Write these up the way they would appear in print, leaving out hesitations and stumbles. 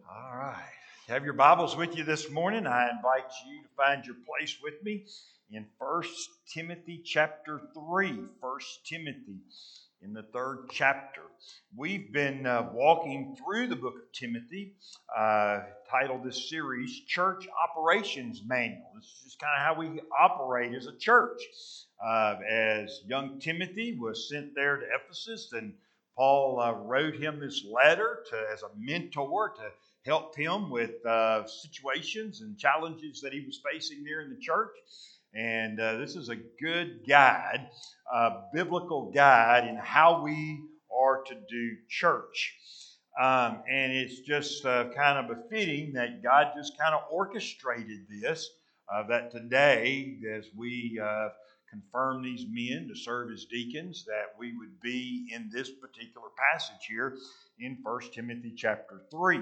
All right. Have your Bibles with you this morning. I invite you to find your place with me in 1 Timothy chapter 3. 1 Timothy in the third chapter. We've been walking through the book of Timothy, titled this series Church Operations Manual. This is just kind of how we operate as a church. As young Timothy was sent there to Ephesus, and Paul wrote him this letter as a mentor to help him with situations and challenges that he was facing there in the church. And this is a good guide, a biblical guide in how we are to do church. And it's just kind of befitting that God just kind of orchestrated this, that today, as we confirm these men to serve as deacons, that we would be in this particular passage here in 1 Timothy chapter 3.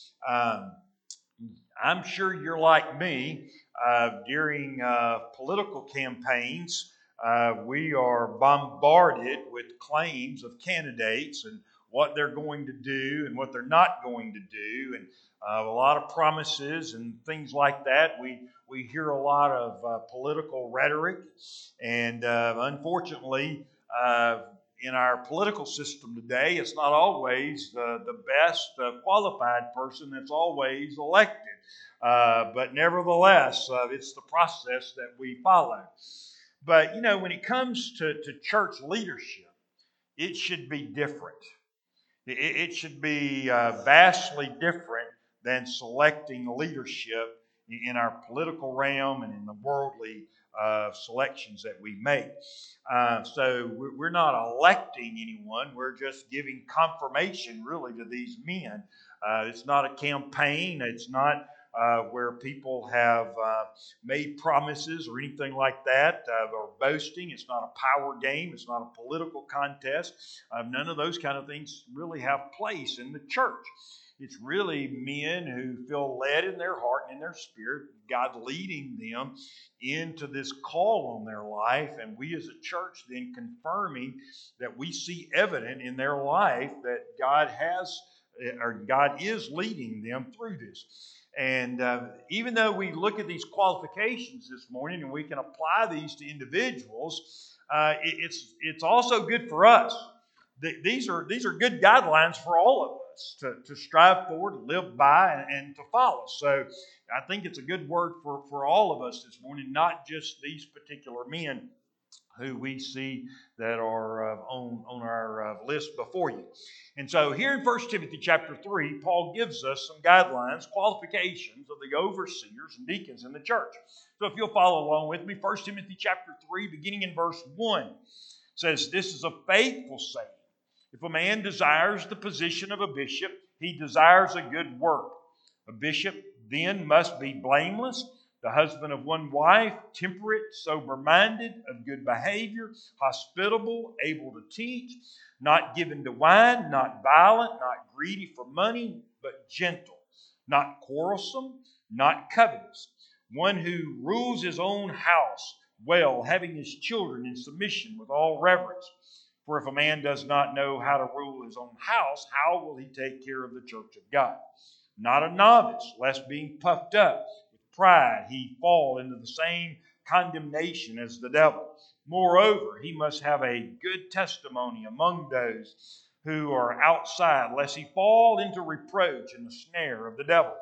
I'm sure you're like me. During political campaigns, we are bombarded with claims of candidates and what they're going to do and what they're not going to do, and a lot of promises and things like that. We hear a lot of political rhetoric, and unfortunately, in our political system today, it's not always the best qualified person that's always elected. But nevertheless, it's the process that we follow. But, when it comes to church leadership, it should be different. It should be vastly different than selecting leadership in our political realm and in the worldly selections that we make. So we're not electing anyone. We're just giving confirmation, really, to these men. It's not a campaign. It's not where people have made promises or anything like that, or boasting. It's not a power game. It's not a political contest. None of those kind of things really have place in the church. It's really men who feel led in their heart and in their spirit, God leading them into this call on their life, and we as a church then confirming that we see evident in their life that God is leading them through this. And even though we look at these qualifications this morning and we can apply these to individuals, it's also good for us. These are good guidelines for all of us to strive for, to live by, and to follow. So I think it's a good word for all of us this morning, not just these particular men who we see that are on our list before you. And so here in 1 Timothy chapter 3, Paul gives us some guidelines, qualifications of the overseers and deacons in the church. So if you'll follow along with me, 1 Timothy chapter 3, beginning in verse 1, says, "This is a faithful saying. If a man desires the position of a bishop, he desires a good work. A bishop then must be blameless, the husband of one wife, temperate, sober-minded, of good behavior, hospitable, able to teach, not given to wine, not violent, not greedy for money, but gentle, not quarrelsome, not covetous, one who rules his own house well, having his children in submission with all reverence. For if a man does not know how to rule his own house, how will he take care of the church of God? Not a novice, lest being puffed up with pride he fall into the same condemnation as the devil. Moreover, he must have a good testimony among those who are outside, lest he fall into reproach and the snare of the devil.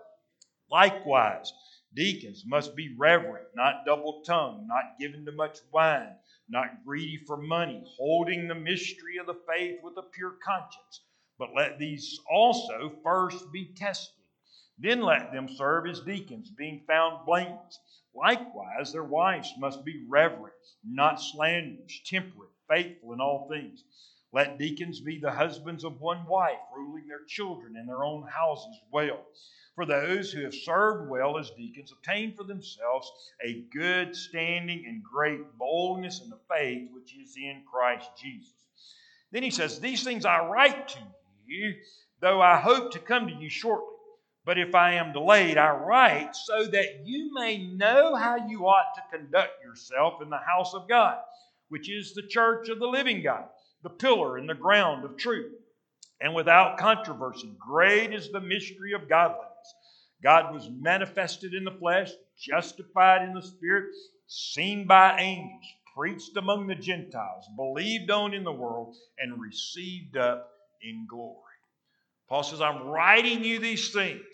Likewise, deacons must be reverent, not double-tongued, not given to much wine, not greedy for money, holding the mystery of the faith with a pure conscience. But let these also first be tested. Then let them serve as deacons, being found blameless. Likewise, their wives must be reverent, not slanderers, temperate, faithful in all things. Let deacons be the husbands of one wife, ruling their children and their own houses well. For those who have served well as deacons obtain for themselves a good standing and great boldness in the faith which is in Christ Jesus." Then he says, "These things I write to you, though I hope to come to you shortly. But if I am delayed, I write so that you may know how you ought to conduct yourself in the house of God, which is the church of the living God, the pillar and the ground of truth. And without controversy, great is the mystery of godliness. God was manifested in the flesh, justified in the Spirit, seen by angels, preached among the Gentiles, believed on in the world, and received up in glory. Paul says, I'm writing you these things.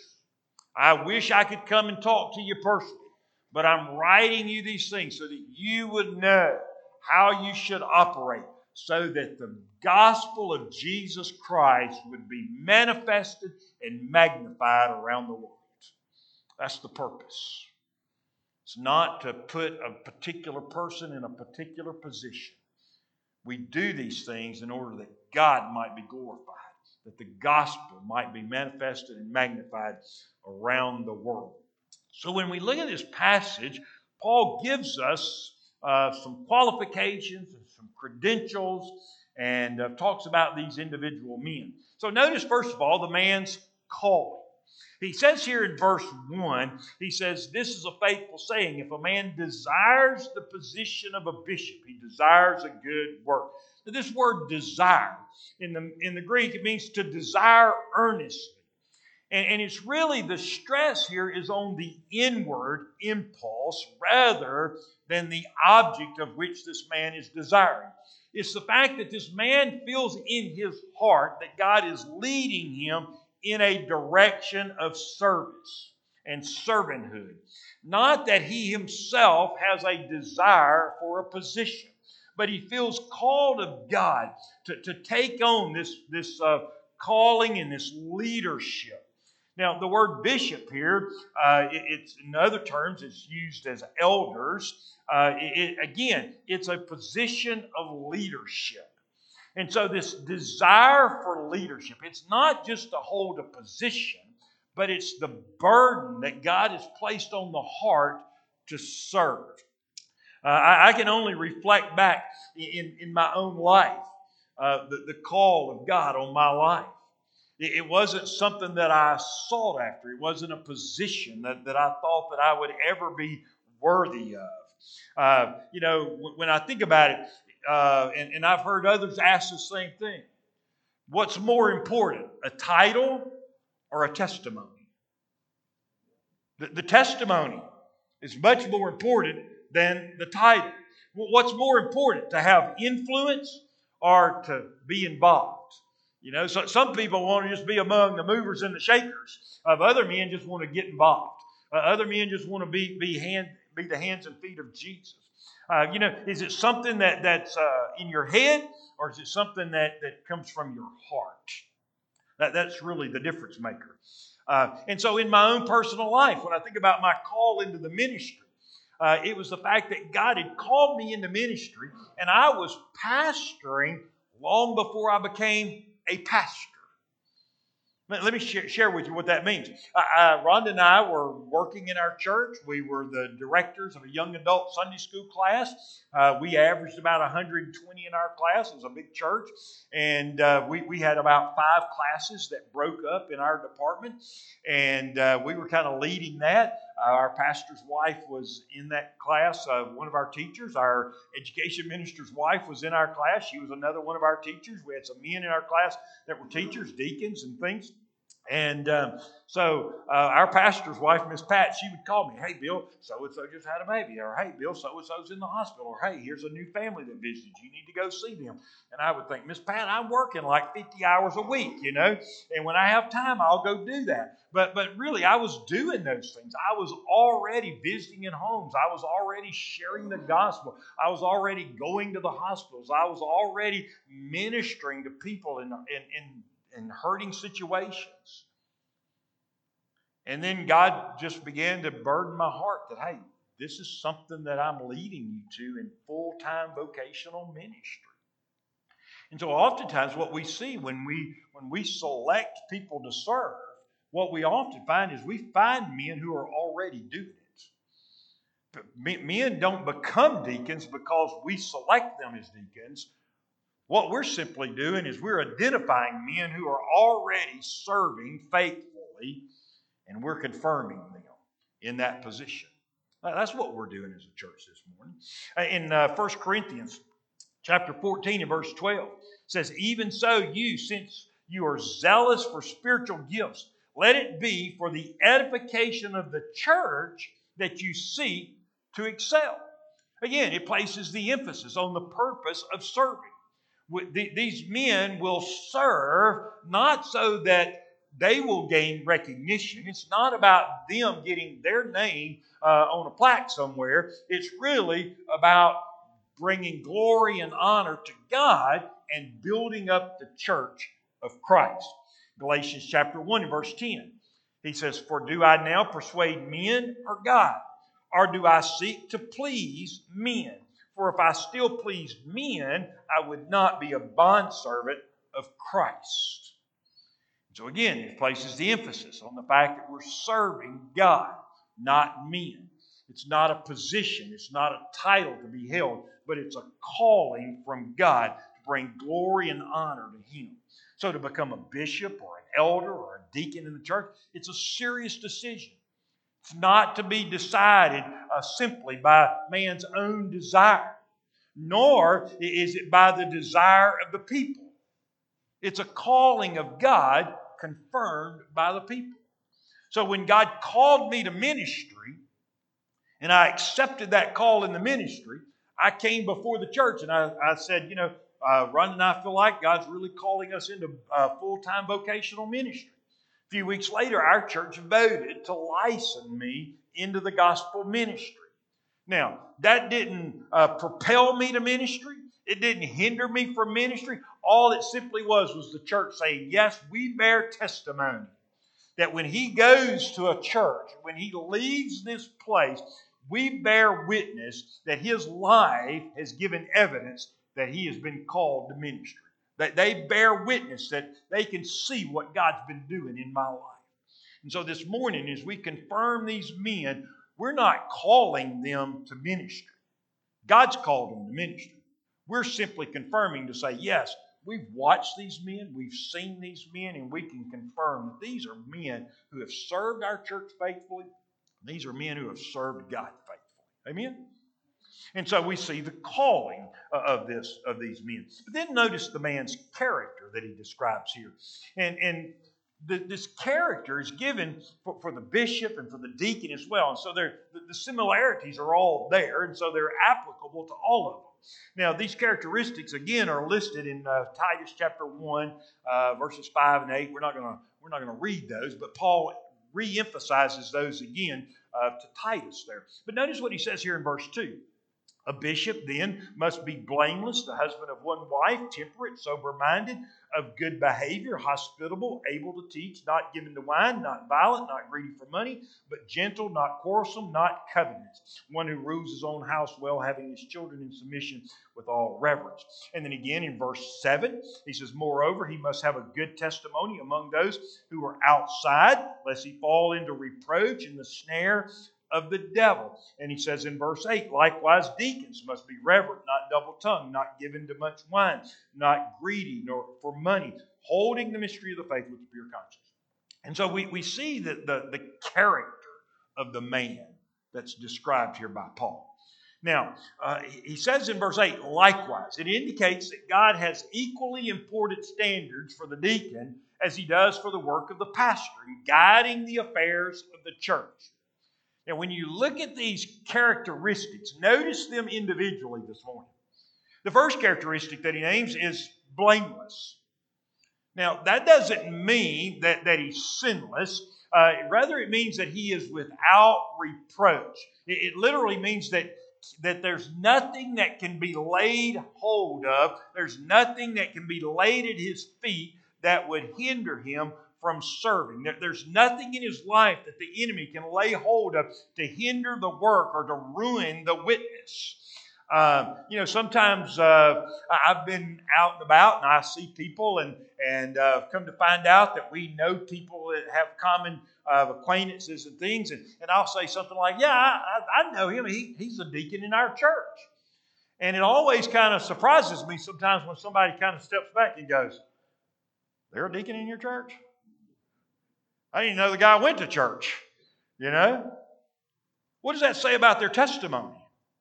I wish I could come and talk to you personally, but I'm writing you these things so that you would know how you should operate, so that the gospel of Jesus Christ would be manifested and magnified around the world. That's the purpose. It's not to put a particular person in a particular position. We do these things in order that God might be glorified, that the gospel might be manifested and magnified around the world. So when we look at this passage, Paul gives us some qualifications and some credentials and talks about these individual men. So notice, first of all, the man's calling. He says here in verse 1, he says, this is a faithful saying. If a man desires the position of a bishop, he desires a good work. Now, this word desire, in the Greek, it means to desire earnestly. And it's really, the stress here is on the inward impulse rather than the object of which this man is desiring. It's the fact that this man feels in his heart that God is leading him in a direction of service and servanthood. Not that he himself has a desire for a position, but he feels called of God to take on this calling and this leadership. Now, the word bishop here, it's in other terms, it's used as elders. Again, it's a position of leadership. And so this desire for leadership, it's not just to hold a position, but it's the burden that God has placed on the heart to serve. I can only reflect back in my own life, the call of God on my life. It wasn't something that I sought after. It wasn't a position that I thought that I would ever be worthy of. When I think about it, and I've heard others ask the same thing. What's more important, a title or a testimony? The testimony is much more important than the title. What's more important, to have influence or to be involved? So some people want to just be among the movers and the shakers. Other men just want to get involved. Other men just want to be the hands and feet of Jesus. Is it something that's in your head, or is it something that comes from your heart? That's really the difference maker. And so in my own personal life, when I think about my call into the ministry, it was the fact that God had called me into ministry, and I was pastoring long before I became a pastor. Let me share with you what that means. Rhonda and I were working in our church. We were the directors of a young adult Sunday school class. We averaged about 120 in our class. It was a big church. And we had about 5 classes that broke up in our department. And we were kind of leading that. Our pastor's wife was in that class. One of our teachers, our education minister's wife, was in our class. She was another one of our teachers. We had some men in our class that were teachers, deacons, and things. And so our pastor's wife, Miss Pat, she would call me, hey, Bill, so-and-so just had a baby. Or, hey, Bill, so-and-so's in the hospital. Or, hey, here's a new family that visited. You need to go see them. And I would think, Miss Pat, I'm working like 50 hours a week, And when I have time, I'll go do that. But really, I was doing those things. I was already visiting in homes. I was already sharing the gospel. I was already going to the hospitals. I was already ministering to people in hurting situations. And then God just began to burden my heart that, hey, this is something that I'm leading you to in full-time vocational ministry. And so oftentimes what we see when we select people to serve, what we often find is we find men who are already doing it. But men don't become deacons because we select them as deacons. What we're simply doing is we're identifying men who are already serving faithfully, and we're confirming them in that position. That's what we're doing as a church this morning. In 1 Corinthians chapter 14 and verse 12, it says, even so you, since you are zealous for spiritual gifts, Let it be for the edification of the church that you seek to excel. Again, it places the emphasis on the purpose of serving. These men will serve not so that they will gain recognition. It's not about them getting their name on a plaque somewhere. It's really about bringing glory and honor to God and building up the church of Christ. Galatians chapter 1 and verse 10. He says, "For do I now persuade men or God? Or do I seek to please men? For if I still pleased men, I would not be a bondservant of Christ." So again, it places the emphasis on the fact that we're serving God, not men. It's not a position, it's not a title to be held, but it's a calling from God to bring glory and honor to Him. So to become a bishop or an elder or a deacon in the church, it's a serious decision. It's not to be decided simply by man's own desire, nor is it by the desire of the people. It's a calling of God confirmed by the people. So when God called me to ministry, and I accepted that call in the ministry, I came before the church and I said, Ron and I feel like God's really calling us into full-time vocational ministry. A few weeks later, our church voted to license me into the gospel ministry. Now, that didn't propel me to ministry. It didn't hinder me from ministry. All it simply was the church saying, yes, we bear testimony that when he goes to a church, when he leaves this place, we bear witness that his life has given evidence that he has been called to ministry. That they bear witness, that they can see what God's been doing in my life. And so this morning, as we confirm these men, we're not calling them to ministry. God's called them to ministry. We're simply confirming to say, yes, we've watched these men, we've seen these men, and we can confirm that these are men who have served our church faithfully. These are men who have served God faithfully. Amen? And so we see the calling of these men. But then notice the man's character that he describes here. And this character is given for the bishop and for the deacon as well. And so the similarities are all there, and so they're applicable to all of them. Now, these characteristics, again, are listed in Titus chapter 1, verses 5 and 8. We're not going to read those, but Paul re-emphasizes those again to Titus there. But notice what he says here in verse 2. A bishop then must be blameless, the husband of one wife, temperate, sober-minded, of good behavior, hospitable, able to teach, not given to wine, not violent, not greedy for money, but gentle, not quarrelsome, not covetous. One who rules his own house well, having his children in submission with all reverence. And then again in verse 7, he says, moreover, he must have a good testimony among those who are outside, lest he fall into reproach and the snare of the devil. And he says in verse 8, likewise deacons must be reverent, not double-tongued, not given to much wine, not greedy nor for money, holding the mystery of the faith with a pure conscience. And so we see that the character of the man that's described here by Paul. Now, he says in verse 8, likewise, it indicates that God has equally important standards for the deacon as he does for the work of the pastor in guiding the affairs of the church. Now, when you look at these characteristics, notice them individually this morning. The first characteristic that he names is blameless. Now, that doesn't mean that he's sinless. Rather, it means that he is without reproach. It literally means that there's nothing that can be laid hold of. There's nothing that can be laid at his feet that would hinder him from serving. There's nothing in his life that the enemy can lay hold of to hinder the work or to ruin the witness. Sometimes I've been out and about and I see people and come to find out that we know people that have common acquaintances and things. And I'll say something like, yeah, I know him. He's a deacon in our church. And it always kind of surprises me sometimes when somebody kind of steps back and goes, they're a deacon in your church? I didn't even know the guy went to church, What does that say about their testimony,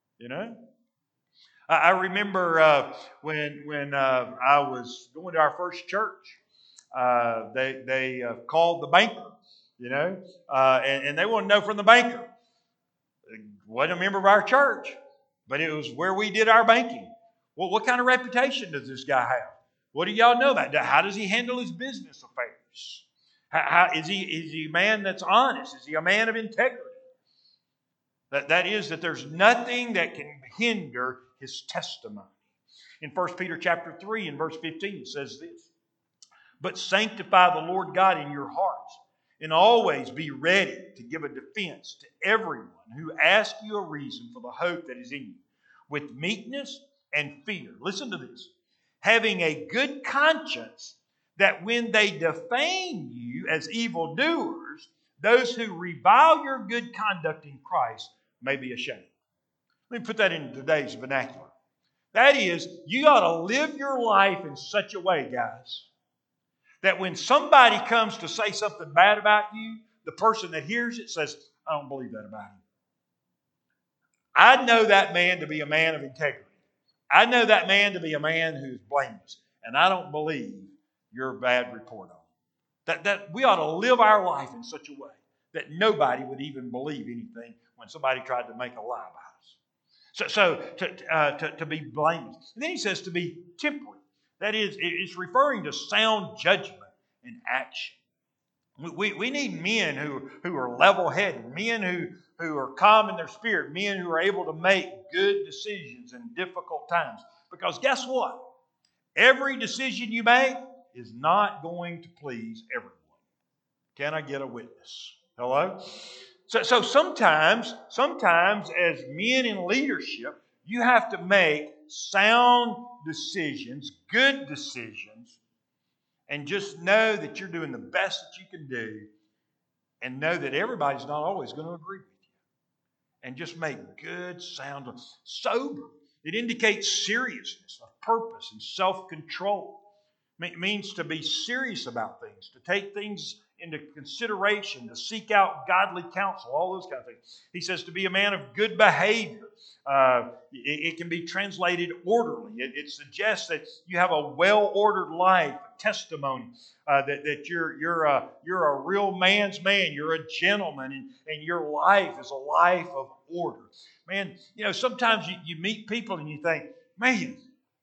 I remember when I was going to our first church, they called the banker and they want to know from the banker. Wasn't a member of our church, but it was where we did our banking. Well, what kind of reputation does this guy have? What do y'all know about that? How does he handle his business affairs? Is he a man that's honest? Is he a man of integrity? That is, that there's nothing that can hinder his testimony. In 1 Peter chapter 3 and verse 15 it says this, "But sanctify the Lord God in your hearts, and always be ready to give a defense to everyone who asks you a reason for the hope that is in you, with meekness and fear." Listen to this. "Having a good conscience, that when they defame you as evildoers, those who revile your good conduct in Christ may be ashamed." Let me put that in today's vernacular. That is, you ought to live your life in such a way, guys, that when somebody comes to say something bad about you, the person that hears it says, "I don't believe that about him. I know that man to be a man of integrity. I know that man to be a man who's blameless, and I don't believe your bad report on him." That we ought to live our life in such a way that nobody would even believe anything when somebody tried to make a lie about us. So to be blameless. And then he says to be temperate. That is, it's referring to sound judgment and action. We need men who are level-headed, men who are calm in their spirit, men who are able to make good decisions in difficult times. Because guess what? Every decision you make is not going to please everyone. Can I get a witness? Hello? So sometimes as men in leadership, you have to make sound decisions, good decisions, and just know that you're doing the best that you can do, and know that everybody's not always going to agree with you. And just make good, sound, sober. It indicates seriousness of purpose and self-control. It means to be serious about things, to take things into consideration, to seek out godly counsel, all those kind of things. He says to be a man of good behavior. It can be translated orderly. It suggests that you have a well-ordered life, a testimony, that you're a real man's man. You're a gentleman, and your life is a life of order. Man, sometimes you meet people and you think, man,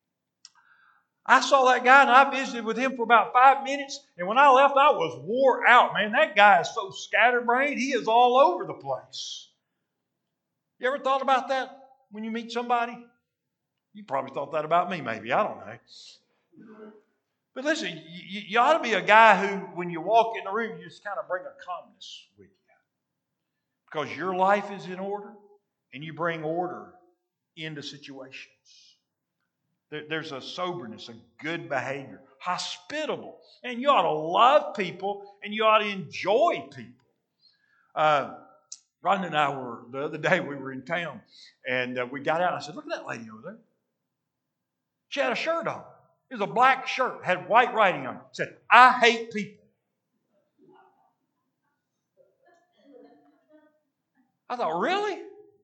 I saw that guy and I visited with him for about 5 minutes, and when I left, I was wore out. Man, that guy is so scatterbrained, he is all over the place. You ever thought about that when you meet somebody? You probably thought that about me, maybe. I don't know. But listen, you ought to be a guy who, when you walk in the room, you just kind of bring a calmness with you. Because your life is in order, and you bring order into situations. There's a soberness, a good behavior, hospitable. And you ought to love people, and you ought to enjoy people. Ron and I the other day, we were in town, and we got out. And I said, "Look at that lady over there. She had a shirt on. It was a black shirt, had white writing on it. It said, 'I hate people.'" I thought, really?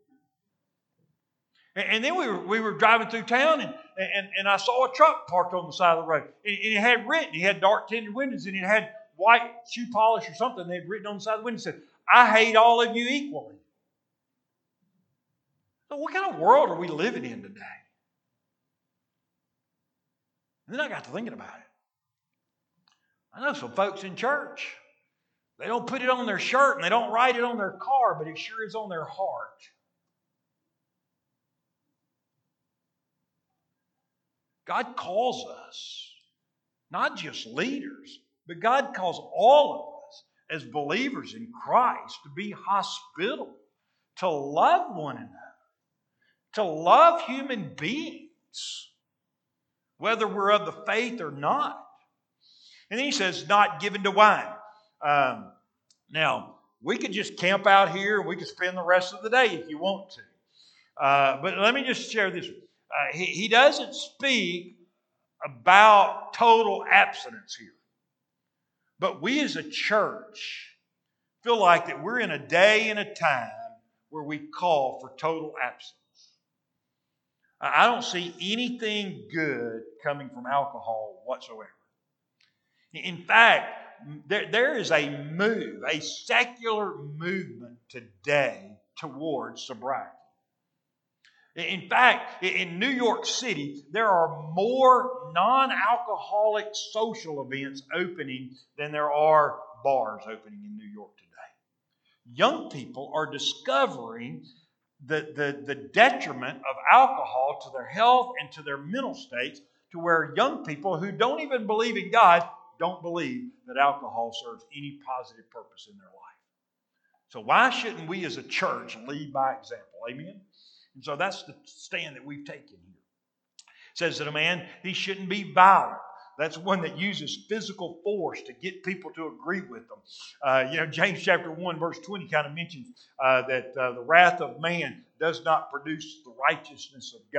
And then we were driving through town, and I saw a truck parked on the side of the road. And it had written, he had dark tinted windows, and it had white shoe polish or something. They'd written on the side of the window, said, "I hate all of you equally." So what kind of world are we living in today? And then I got to thinking about it. I know some folks in church, they don't put it on their shirt and they don't write it on their car, but it sure is on their heart. God calls us, not just leaders, but God calls all of us as believers in Christ to be hospitable, to love one another, to love human beings, whether we're of the faith or not. And then he says, not given to wine. Now, we could just camp out here and we could spend the rest of the day if you want to. But let me just share this. He doesn't speak about total abstinence here. But we as a church feel like that we're in a day and a time where we call for total abstinence. I don't see anything good coming from alcohol whatsoever. In fact, there is a move, a secular movement today towards sobriety. In fact, in New York City, there are more non-alcoholic social events opening than there are bars opening in New York today. Young people are discovering the detriment of alcohol to their health and to their mental states, to where young people who don't even believe in God don't believe that alcohol serves any positive purpose in their life. So why shouldn't we as a church lead by example? Amen? And so that's the stand that we've taken here. It says that a man, he shouldn't be violent. That's one that uses physical force to get people to agree with them. James chapter 1, verse 20 kind of mentions that the wrath of man does not produce the righteousness of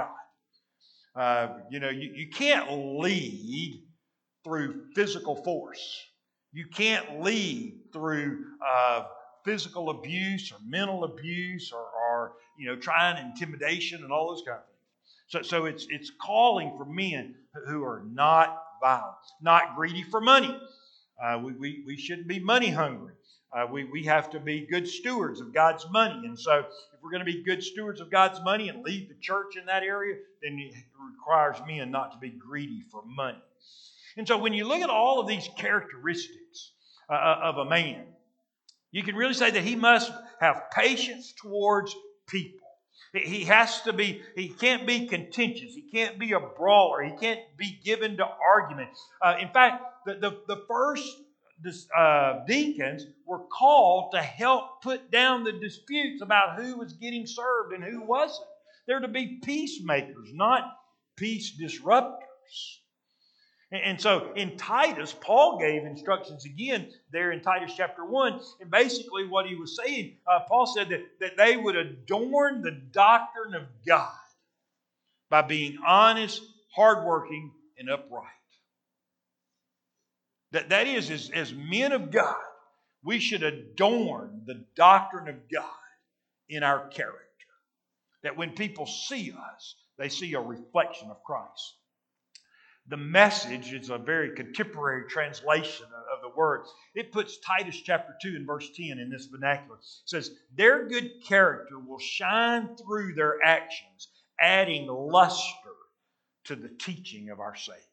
God. You can't lead through physical force. You can't lead through physical abuse or mental abuse or trying intimidation and all those kind of things. So it's calling for men who are not violent, not greedy for money. We shouldn't be money hungry. We have to be good stewards of God's money. And so if we're going to be good stewards of God's money and lead the church in that area, then it requires men not to be greedy for money. And so when you look at all of these characteristics of a man, you can really say that he must have patience towards people. He can't be contentious. He can't be a brawler. He can't be given to argument. In fact, the first deacons were called to help put down the disputes about who was getting served and who wasn't. They're to be peacemakers, not peace disruptors. And so in Titus, Paul gave instructions again there in Titus chapter 1. And basically what he was saying, Paul said that they would adorn the doctrine of God by being honest, hardworking, and upright. That is, as men of God, we should adorn the doctrine of God in our character. That when people see us, they see a reflection of Christ. The Message is a very contemporary translation of the word. It puts Titus chapter 2 and verse 10 in this vernacular. It says, their good character will shine through their actions, adding luster to the teaching of our Savior.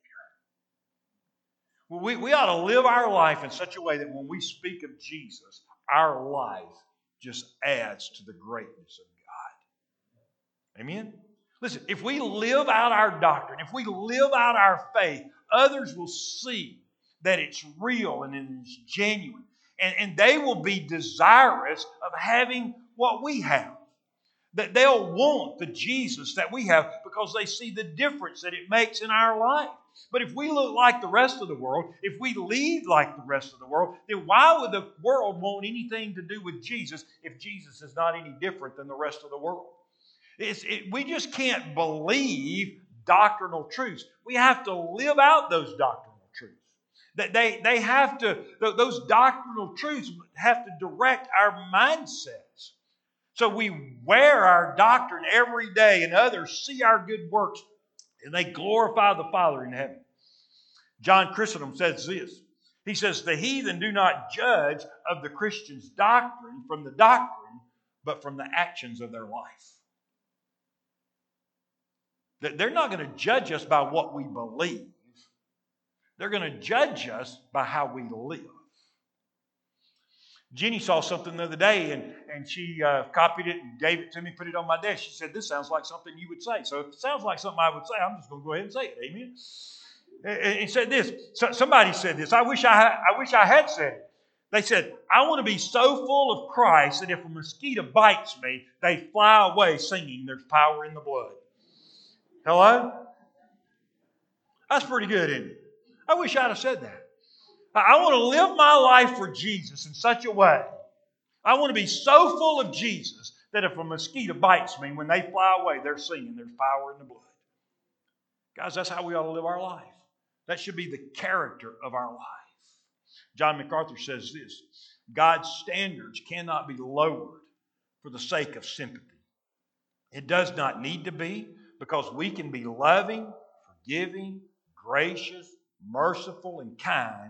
We ought to live our life in such a way that when we speak of Jesus, our life just adds to the greatness of God. Amen? Listen, if we live out our doctrine, if we live out our faith, others will see that it's real and it's genuine. And they will be desirous of having what we have. That they'll want the Jesus that we have because they see the difference that it makes in our life. But if we look like the rest of the world, if we lead like the rest of the world, then why would the world want anything to do with Jesus if Jesus is not any different than the rest of the world? We just can't believe doctrinal truths. We have to live out those doctrinal truths. They have to, those doctrinal truths have to direct our mindsets. So we wear our doctrine every day and others see our good works and they glorify the Father in heaven. John Chrysostom says this. He says, the heathen do not judge of the Christian's doctrine from the doctrine, but from the actions of their life. They're not going to judge us by what we believe. They're going to judge us by how we live. Jenny saw something the other day and she copied it and gave it to me, put it on my desk. She said, this sounds like something you would say. So if it sounds like something I would say, I'm just going to go ahead and say it. Amen. And said this. Somebody said this. I wish I had said it. They said, I want to be so full of Christ that if a mosquito bites me, they fly away singing, there's power in the blood. Hello? That's pretty good, isn't it? I wish I'd have said that. I want to live my life for Jesus in such a way. I want to be so full of Jesus that if a mosquito bites me, when they fly away, they're singing, there's power in the blood. Guys, that's how we ought to live our life. That should be the character of our life. John MacArthur says this, God's standards cannot be lowered for the sake of sympathy. It does not need to be, because we can be loving, forgiving, gracious, merciful, and kind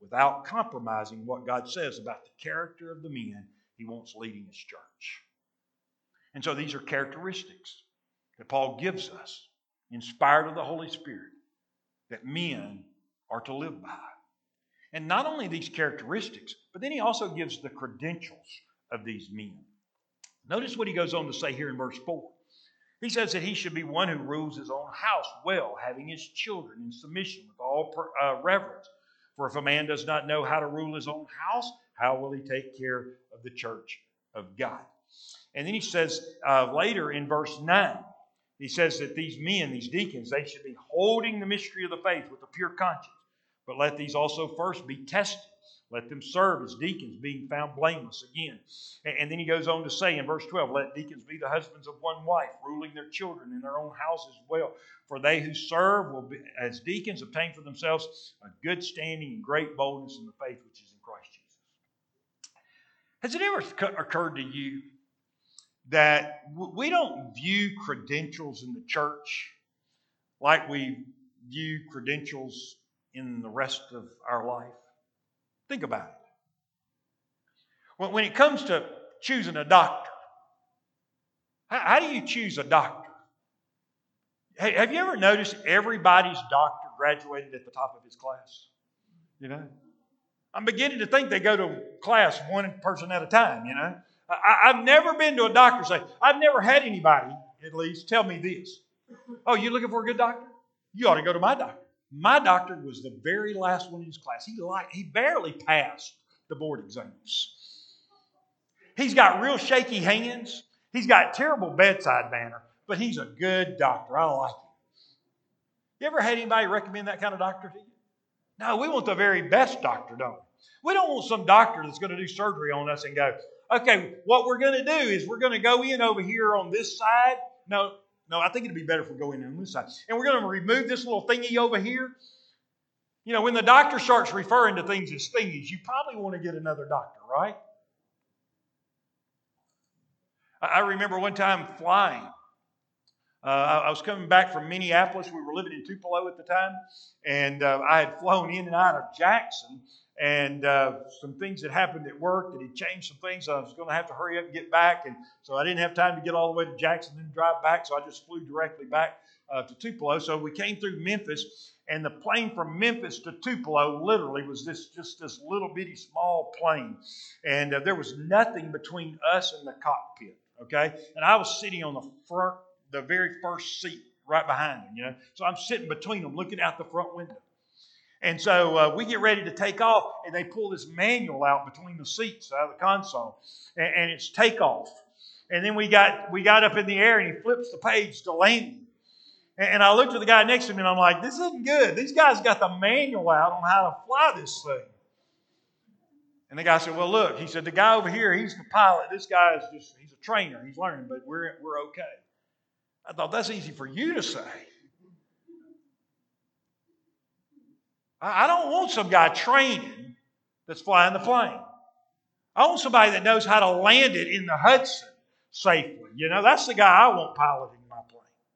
without compromising what God says about the character of the men He wants leading His church. And so these are characteristics that Paul gives us, inspired of the Holy Spirit, that men are to live by. And not only these characteristics, but then he also gives the credentials of these men. Notice what he goes on to say here in verse 4. He says that he should be one who rules his own house well, having his children in submission with all reverence. For if a man does not know how to rule his own house, how will he take care of the church of God? And then he says later in verse 9, he says that these men, these deacons, they should be holding the mystery of the faith with a pure conscience. But let these also first be tested. Let them serve as deacons, being found blameless again. And then he goes on to say in verse 12, let deacons be the husbands of one wife, ruling their children in their own houses well. For they who serve will be, as deacons, obtain for themselves a good standing and great boldness in the faith which is in Christ Jesus. Has it ever occurred to you that we don't view credentials in the church like we view credentials in the rest of our life? Think about it. When it comes to choosing a doctor, how do you choose a doctor? Hey, have you ever noticed everybody's doctor graduated at the top of his class? You know? I'm beginning to think they go to class one person at a time, you know? I've never been to a doctor say, I've never had anybody, at least, tell me this. Oh, you looking for a good doctor? You ought to go to my doctor. My doctor was the very last one in his class. He barely passed the board exams. He's got real shaky hands. He's got terrible bedside manner, but he's a good doctor. I like him. You ever had anybody recommend that kind of doctor to you? No, we want the very best doctor, don't we? We don't want some doctor that's going to do surgery on us and go, okay, what we're going to do is we're going to go in over here on this side. No, I think it'd be better if we go in on this side. And we're going to remove this little thingy over here. You know, when the doctor starts referring to things as thingies, you probably want to get another doctor, right? I remember one time flying. I was coming back from Minneapolis. We were living in Tupelo at the time. And I had flown in and out of Jackson. And some things had happened at work that had changed some things. So I was going to have to hurry up and get back. And so I didn't have time to get all the way to Jackson and then drive back. So I just flew directly back to Tupelo. So we came through Memphis. And the plane from Memphis to Tupelo literally was just this little bitty small plane. And there was nothing between us and the cockpit. Okay? And I was sitting on the very first seat right behind them, you know. So I'm sitting between them looking out the front window. And so we get ready to take off, and they pull this manual out between the seats out of the console, and it's takeoff. And then we got up in the air, and he flips the page to landing. And I looked at the guy next to me, and I'm like, this isn't good. These guys got the manual out on how to fly this thing. And the guy said, well, look, he said, the guy over here, he's the pilot. This guy he's a trainer. He's learning, but we're okay. I thought, that's easy for you to say. I don't want some guy training that's flying the plane. I want somebody that knows how to land it in the Hudson safely. You know, that's the guy I want piloting my plane.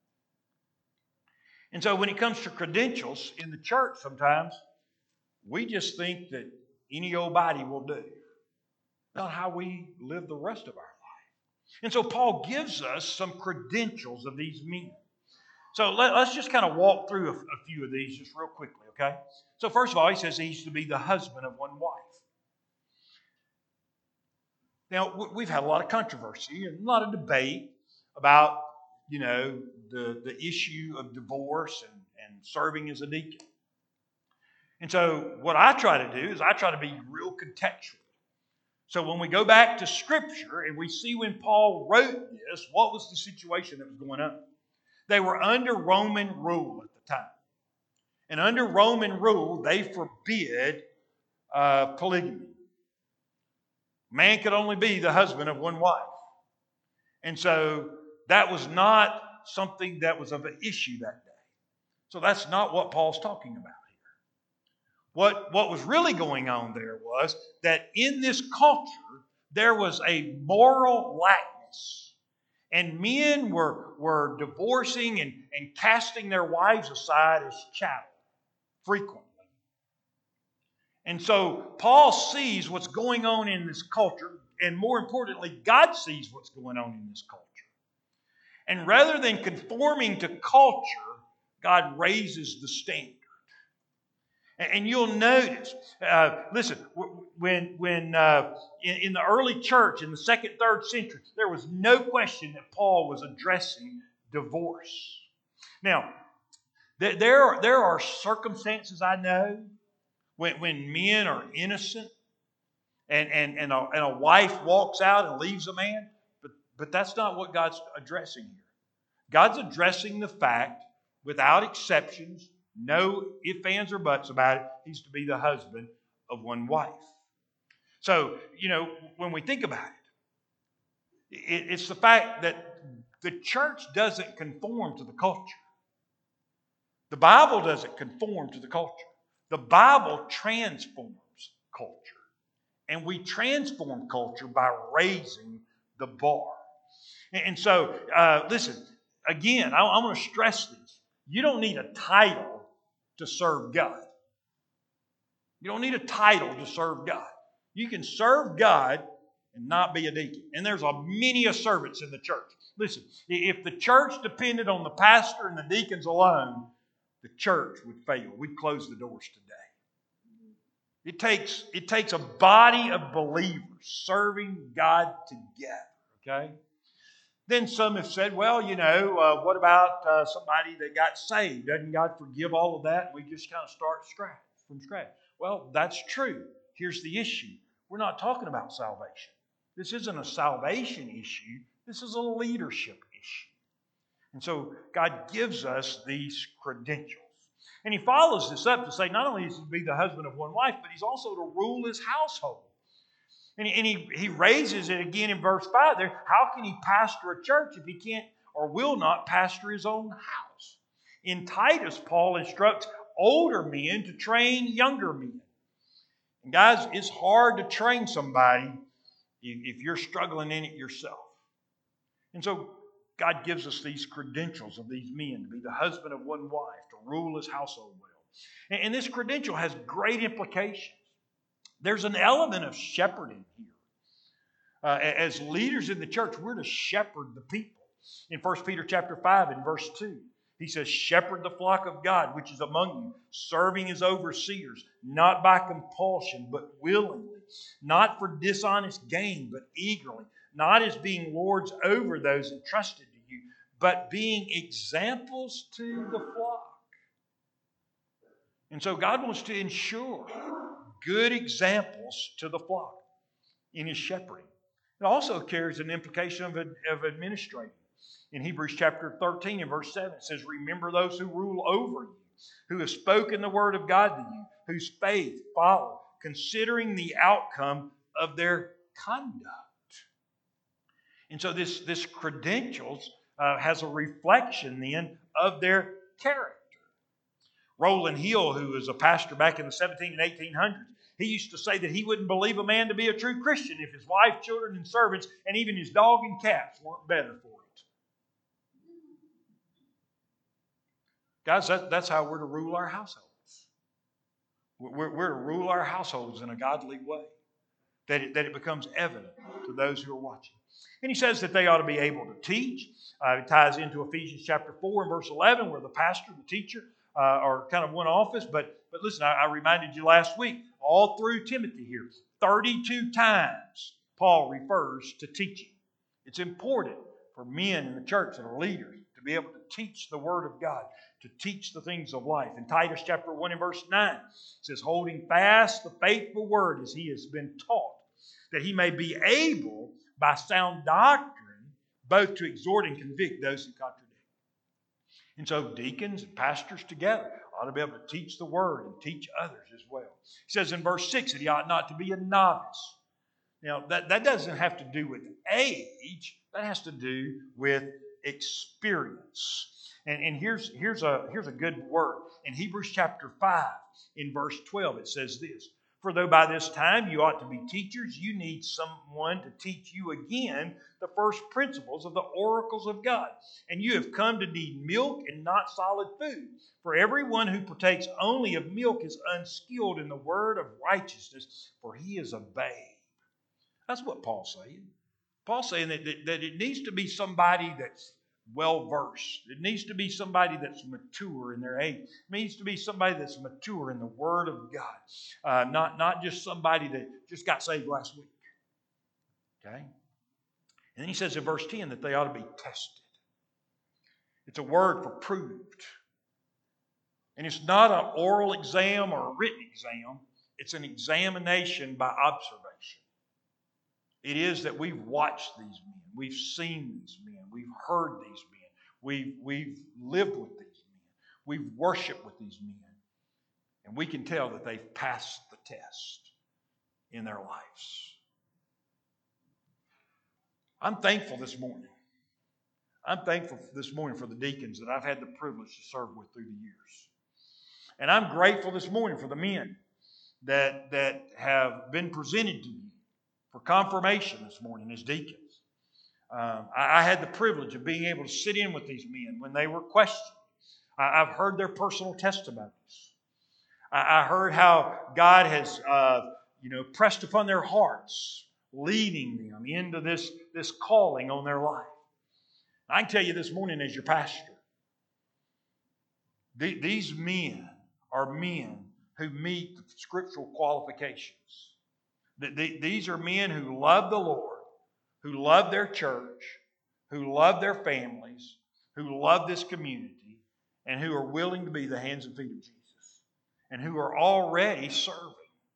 And so when it comes to credentials in the church, sometimes we just think that any old body will do. Not how we live the rest of our life. And so Paul gives us some credentials of these men. So let's just kind of walk through a few of these just real quickly, okay? So first of all, he says he's to be the husband of one wife. Now, we've had a lot of controversy and a lot of debate about, you know, the issue of divorce and serving as a deacon. And so what I try to do is I try to be real contextual. So when we go back to Scripture and we see when Paul wrote this, what was the situation that was going on? They were under Roman rule at the time. And under Roman rule, they forbid polygamy. Man could only be the husband of one wife. And so that was not something that was of an issue that day. So that's not what Paul's talking about here. What was really going on there was that in this culture, there was a moral laxness. And men were divorcing and casting their wives aside as chattel frequently. And so Paul sees what's going on in this culture, and more importantly, God sees what's going on in this culture. And rather than conforming to culture, God raises the standard. And you'll notice, listen, when in the early church, in the 2nd, 3rd century, there was no question that Paul was addressing divorce. Now, there are circumstances I know when men are innocent and a wife walks out and leaves a man, but that's not what God's addressing here. God's addressing the fact, without exceptions, no ifs, ands, or buts about it, he's to be the husband of one wife. So, when we think about it, it's the fact that the church doesn't conform to the culture. The Bible doesn't conform to the culture. The Bible transforms culture. And we transform culture by raising the bar. And so, listen, again, I want to stress this. You don't need a title to serve God. You don't need a title to serve God. You can serve God and not be a deacon. And there's many servants in the church. Listen, if the church depended on the pastor and the deacons alone, the church would fail. We'd close the doors today. It takes a body of believers serving God together. Okay? Then some have said, well, what about somebody that got saved? Doesn't God forgive all of that? We just kind of start from scratch. Well, that's true. Here's the issue. We're not talking about salvation. This isn't a salvation issue. This is a leadership issue. And so God gives us these credentials. And he follows this up to say not only is he to be the husband of one wife, but he's also to rule his household. And he raises it again in verse 5 there. How can he pastor a church if he can't or will not pastor his own house? In Titus, Paul instructs older men to train younger men. And guys, it's hard to train somebody if you're struggling in it yourself. And so God gives us these credentials of these men to be the husband of one wife, to rule his household well. And this credential has great implications. There's an element of shepherding here. As leaders in the church, we're to shepherd the people. In 1 Peter chapter 5 and verse 2, he says, shepherd the flock of God, which is among you, serving as overseers, not by compulsion, but willingly, not for dishonest gain, but eagerly, not as being lords over those entrusted to you, but being examples to the flock. And so God wants to ensure good examples to the flock in his shepherding. It also carries an implication of administrating. In Hebrews chapter 13 and verse 7, it says, remember those who rule over you, who have spoken the word of God to you, whose faith follow, considering the outcome of their conduct. And so this credentials has a reflection then of their character. Rowland Hill, who was a pastor back in the 17 and 1800s, he used to say that he wouldn't believe a man to be a true Christian if his wife, children, and servants, and even his dog and cats weren't better for it. Guys, that's how we're to rule our households. We're to rule our households in a godly way, that it becomes evident to those who are watching. And he says that they ought to be able to teach. It ties into Ephesians chapter 4 and verse 11, where the pastor, the teacher, are kind of one office. But listen, I reminded you last week, all through Timothy here, 32 times Paul refers to teaching. It's important for men in the church that are leaders to be able to teach the Word of God, to teach the things of life. In Titus chapter 1 and verse 9, it says, holding fast the faithful word as he has been taught, that he may be able by sound doctrine both to exhort and convict those who contradict. And so deacons and pastors together ought to be able to teach the word and teach others as well. He says in verse 6 that he ought not to be a novice. Now, that doesn't have to do with age. That has to do with experience. And here's a good word. In Hebrews chapter 5, in verse 12, it says this, For though by this time you ought to be teachers, you need someone to teach you again the first principles of the oracles of God. And you have come to need milk and not solid food. For everyone who partakes only of milk is unskilled in the word of righteousness, for he is a babe. That's what Paul's saying. Paul's saying that it needs to be somebody that's well-versed. It needs to be somebody that's mature in their age. It needs to be somebody that's mature in the Word of God. Not just somebody that just got saved last week. Okay? And then he says in verse 10 that they ought to be tested. It's a word for proved. And it's not an oral exam or a written exam. It's an examination by observation. It is that we've watched these men. We've seen these men. We've heard these men. We've lived with these men. We've worshiped with these men. And we can tell that they've passed the test in their lives. I'm thankful this morning. I'm thankful this morning for the deacons that I've had the privilege to serve with through the years. And I'm grateful this morning for the men that have been presented to me for confirmation this morning as deacons. I had the privilege of being able to sit in with these men when they were questioned. I've heard their personal testimonies. I heard how God has pressed upon their hearts, leading them into this calling on their life. I can tell you this morning as your pastor, these men are men who meet the scriptural qualifications. These are men who love the Lord, who love their church, who love their families, who love this community, and who are willing to be the hands and feet of Jesus, and who are already serving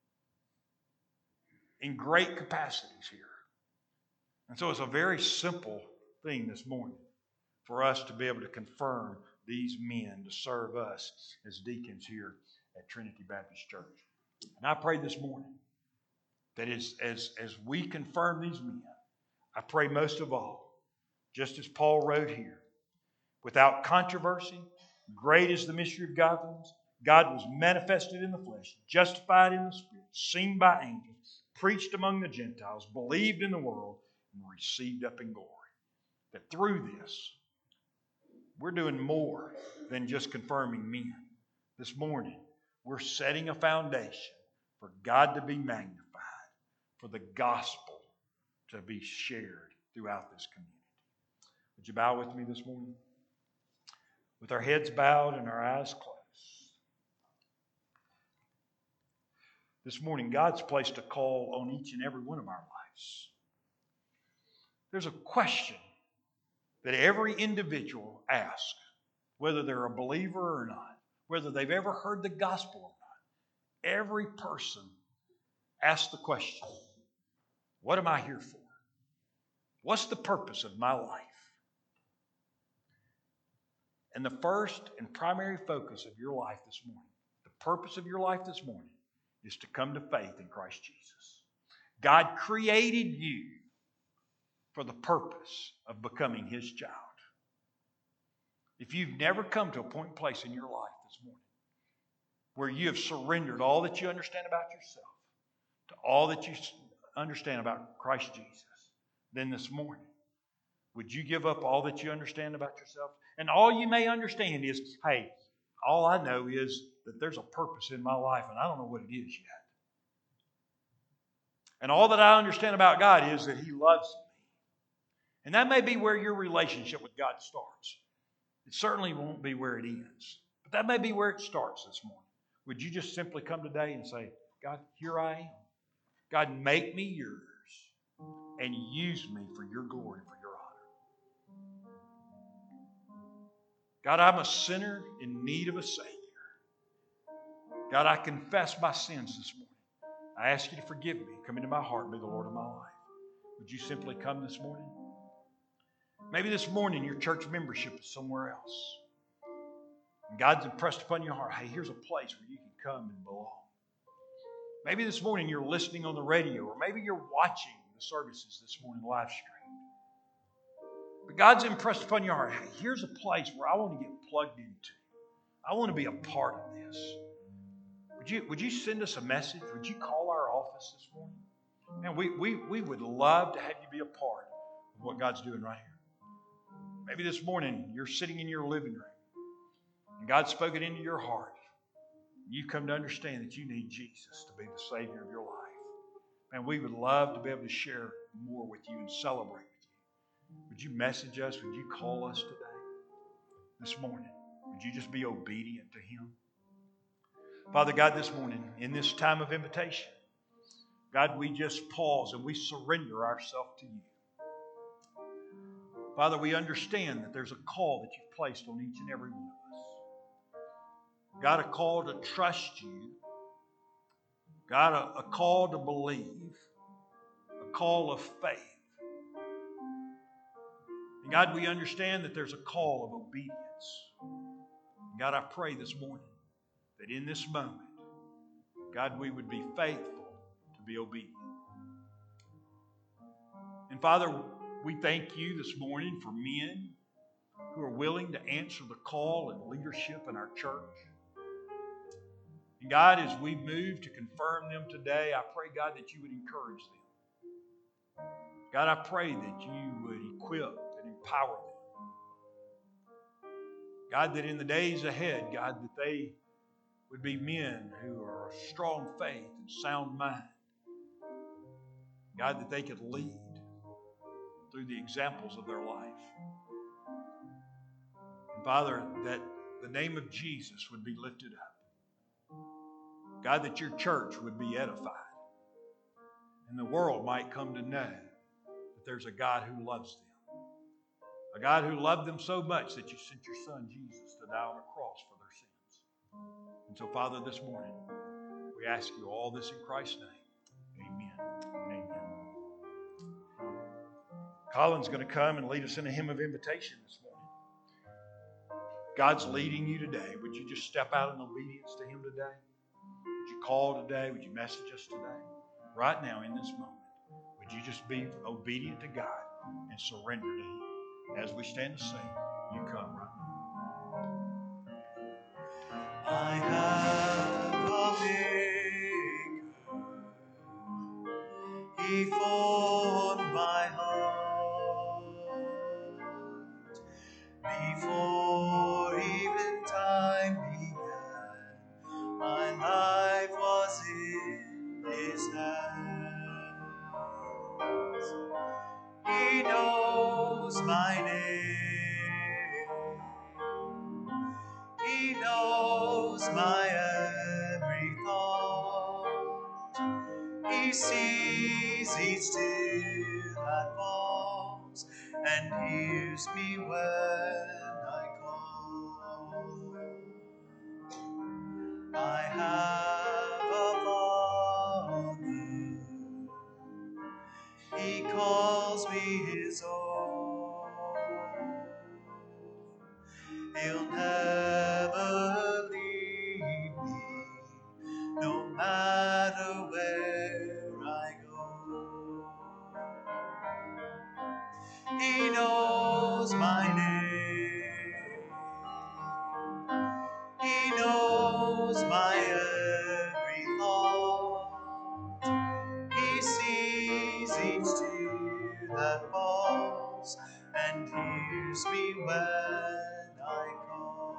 in great capacities here. And so it's a very simple thing this morning for us to be able to confirm these men to serve us as deacons here at Trinity Baptist Church. And I pray this morning that as we confirm these men, I pray most of all, just as Paul wrote here, without controversy, great is the mystery of godliness. God was manifested in the flesh, justified in the Spirit, seen by angels, preached among the Gentiles, believed in the world, and received up in glory. That through this, we're doing more than just confirming men. This morning, we're setting a foundation for God to be magnified, for the gospel to be shared throughout this community. Would you bow with me this morning? With our heads bowed and our eyes closed. This morning, God's placed a call on each and every one of our lives. There's a question that every individual asks, whether they're a believer or not, whether they've ever heard the gospel or not. Every person asks the question, what am I here for? What's the purpose of my life? And the first and primary focus of your life this morning, the purpose of your life this morning, is to come to faith in Christ Jesus. God created you for the purpose of becoming His child. If you've never come to a point and place in your life this morning where you have surrendered all that you understand about yourself to all that you understand about Christ Jesus, then this morning, would you give up all that you understand about yourself? And all you may understand is, hey, all I know is that there's a purpose in my life and I don't know what it is yet. And all that I understand about God is that He loves me. And that may be where your relationship with God starts. It certainly won't be where it ends. But that may be where it starts this morning. Would you just simply come today and say, God, here I am. God, make me yours and use me for your glory and for your honor. God, I'm a sinner in need of a Savior. God, I confess my sins this morning. I ask you to forgive me, come into my heart, and be the Lord of my life. Would you simply come this morning? Maybe this morning your church membership is somewhere else. And God's impressed upon your heart, hey, here's a place where you can come and belong. Maybe this morning you're listening on the radio, or maybe you're watching the services this morning live stream. But God's impressed upon your heart, hey, here's a place where I want to get plugged into. I want to be a part of this. Would would you send us a message? Would you call our office this morning? Man, we would love to have you be a part of what God's doing right here. Maybe this morning you're sitting in your living room and God spoke it into your heart. You come to understand that you need Jesus to be the Savior of your life. Man, we would love to be able to share more with you and celebrate with you. Would you message us? Would you call us today? This morning, would you just be obedient to Him? Father God, this morning, in this time of invitation, God, we just pause and we surrender ourselves to you. Father, we understand that there's a call that you've placed on each and every one of us. God, a call to trust you. God, a call to believe. A call of faith. And God, we understand that there's a call of obedience. And God, I pray this morning that in this moment, God, we would be faithful to be obedient. And Father, we thank you this morning for men who are willing to answer the call and leadership in our church. And God, as we move to confirm them today, I pray, God, that you would encourage them. God, I pray that you would equip and empower them. God, that in the days ahead, God, that they would be men who are of strong faith and sound mind. God, that they could lead through the examples of their life. And Father, that the name of Jesus would be lifted up. God, that your church would be edified. And the world might come to know that there's a God who loves them. A God who loved them so much that you sent your Son Jesus to die on a cross for their sins. And so, Father, this morning, we ask you all this in Christ's name. Amen and amen. Colin's going to come and lead us in a hymn of invitation this morning. God's leading you today. Would you just step out in obedience to Him today? Would you call today? Would you message us today? Right now, in this moment, would you just be obedient to God and surrender to Him? As we stand to sing, you come right now. I have a Maker. He formed my heart before even time began. My life was in His hands. He knows my name. He knows my every thought. He sees each tear that falls and hears me when I call. I have a Father. He calls me His own. He'll never leave me, no matter where I go. He knows my name. He knows my every thought. He sees each tear that falls and hears me when I call.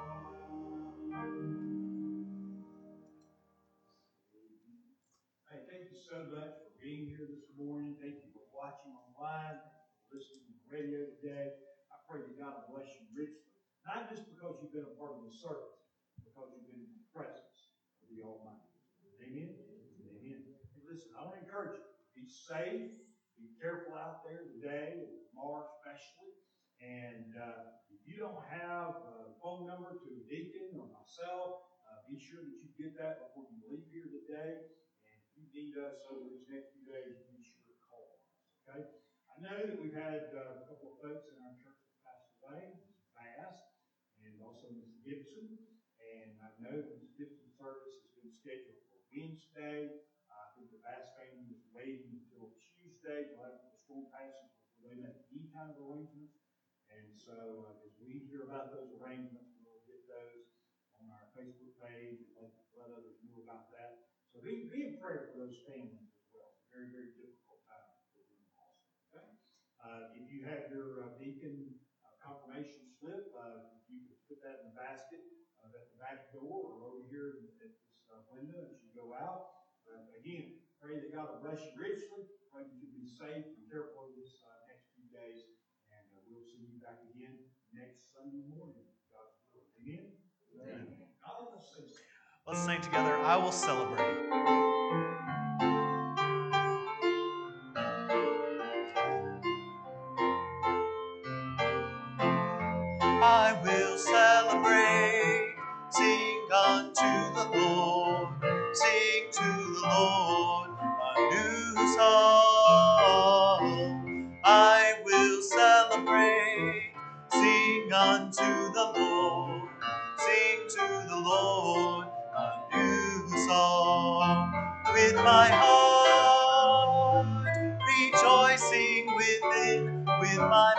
Hey, thank you so much for being here this morning. Thank you for watching online, listening to the radio today. I pray that God will bless you richly. Not just because you've been a part of the service, because you've been in the presence of the Almighty. Amen? Amen. Hey, listen, I want to encourage you. Be safe. Be careful out there today, and tomorrow especially. And if you don't have a phone number to a deacon or myself, be sure that you get that before you leave here today. And if you need us over these next few days, be sure to call us. Okay? I know that we've had a couple of folks in our church that passed away, Mrs. Bass, and also Mrs. Gibson. And I know that Mrs. Gibson's service has been scheduled for Wednesday. I think the Bass family is waiting until Tuesday to let the storm passes before they make any kind of arrangements. And so as we hear about those arrangements, we'll get those on our Facebook page and let others know about that. So be in prayer for those families as well. Very, very difficult time for them also. Okay? If you have your deacon confirmation slip, you can put that in the basket at the back door or over here at this window as you go out. Again, pray that God will bless you richly. Pray that you'll be safe and careful this next few days. And we'll see you back again next Sunday morning. God's will. Amen? Amen. Let's sing together, I Will Celebrate. I will celebrate, sing unto the Lord, sing to the Lord a new song. I will celebrate, sing unto the Lord, sing to the Lord a new song. With my heart rejoicing within, with my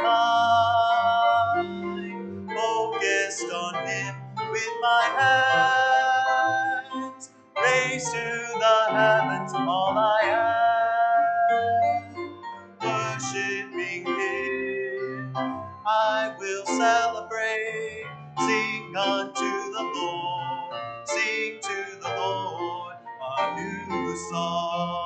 mind focused on Him, with my hands raised to the heavens, all I am worshiping Him. I will celebrate, sing unto the Lord, sing to the Lord a new song.